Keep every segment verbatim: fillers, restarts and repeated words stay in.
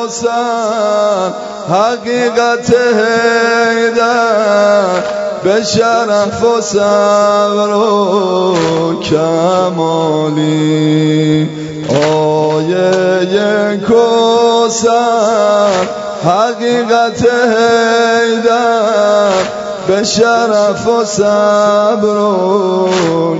کوسن حقیقت حیدر به شرف و صبر و کمالی آیه کوسن حقیقت حیدر به شرف و صبر و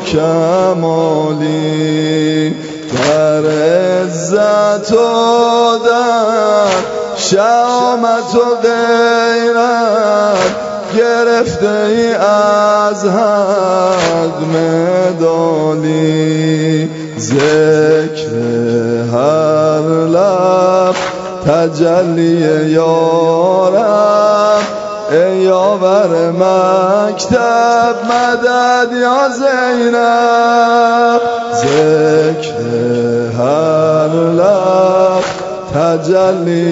کمالی در عزت و در شامت و غیرت گرفته ای از حق مدالی ذکر هر لب تجلی یارم ای یاور مکتب مدد یا زینب ذکر هر لب تجلی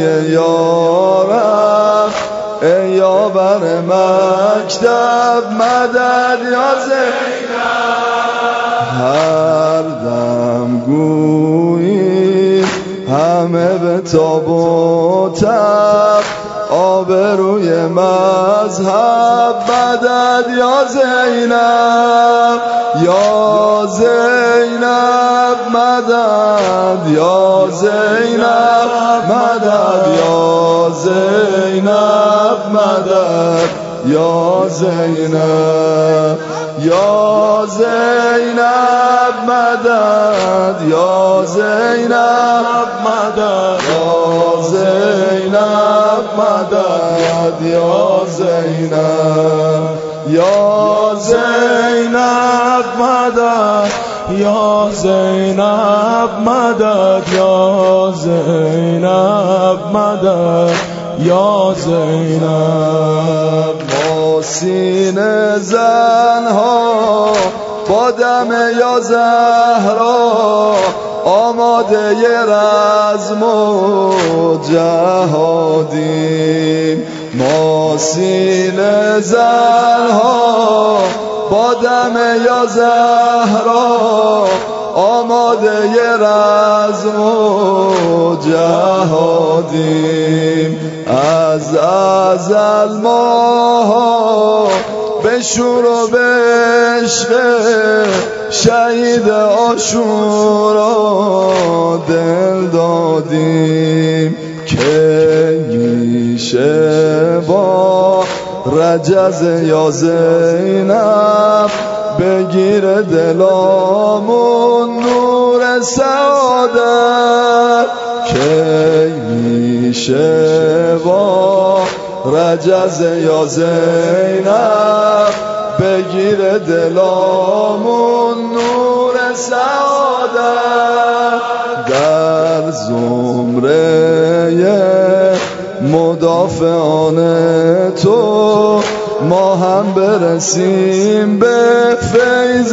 یارم ای یاور مکتب مدد یا زینب هر دم گویی همه به تاب و تب آبروی مذهب مدد یا زینب یا زینب مدد یا زینب مدد یا زینب مدد یا زینب یا زینب مدد یا زینب مدد یا زینب مدد یا زینب یا زینب مدد یا زینب مدد یا زینب مدد یا زینب ما سینه زنها با دم یا زهرا آماده ی رزم و جهادیم ما سینه زنها با دم یا زهرا آماده ی رزم و جهادیم از ازل ما به شور و به عشق شهید عاشورا دل دادیم که میشه با رجز یا زینب بگیر دلامون نور سعادت که میشه با رجز یا زینب بگیر دلامون نور سعادت در زمره مدافعان تو ما هم برسیم به فیض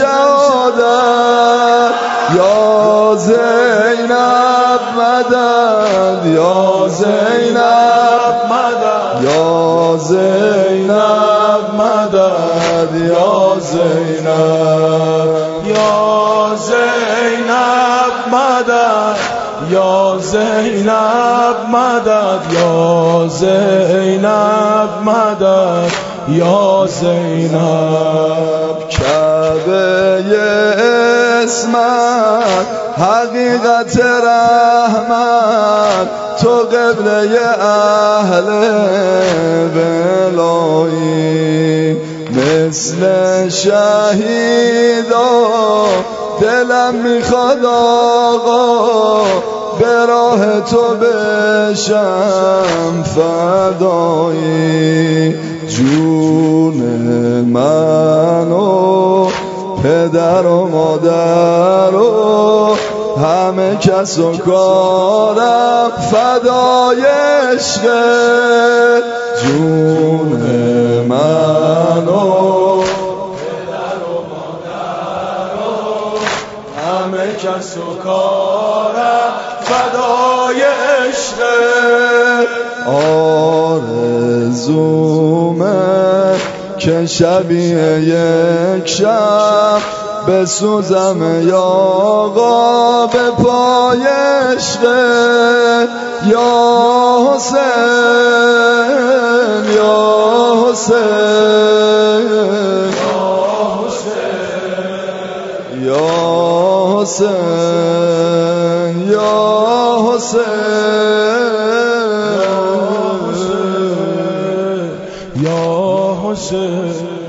شهادت یا زینب مدد یا زینب مدد یا زینب مدد یا زینب یا زینب مدد یا زینب مدد یا زینب مدد یا زینب کعبه اسمت حقیقت رحمت تو قبله اهل بلایی مثل شهیدا دلم میخواد آقا به راه تو بشم فدایی جون من و پدر و مادر و همه کس و کارم فدای عشق جون من و پدر و مادر و همه کس و کارم فدای عشق آرزومه که شبیه یک شب بسوزم یا آقا به پای عشقت یا حسین یا حسین یا حسین یا حسین یا حسین